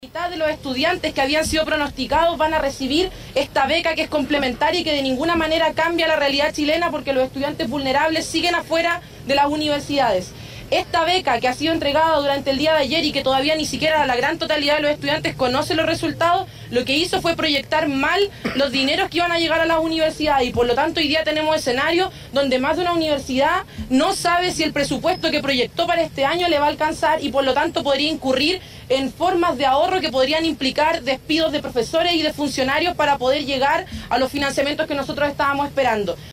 Mitad de los estudiantes que habían sido pronosticados van a recibir esta beca que es complementaria y que de ninguna manera cambia la realidad chilena porque los estudiantes vulnerables siguen afuera de las universidades. Esta beca que ha sido entregada durante el día de ayer y que todavía ni siquiera la gran totalidad de los estudiantes conoce los resultados, lo que hizo fue proyectar mal los dineros que iban a llegar a las universidades y por lo tanto hoy día tenemos escenarios donde más de una universidad no sabe si el presupuesto que proyectó para este año le va a alcanzar y por lo tanto podría incurrir en formas de ahorro que podrían implicar despidos de profesores y de funcionarios para poder llegar a los financiamientos que nosotros estábamos esperando.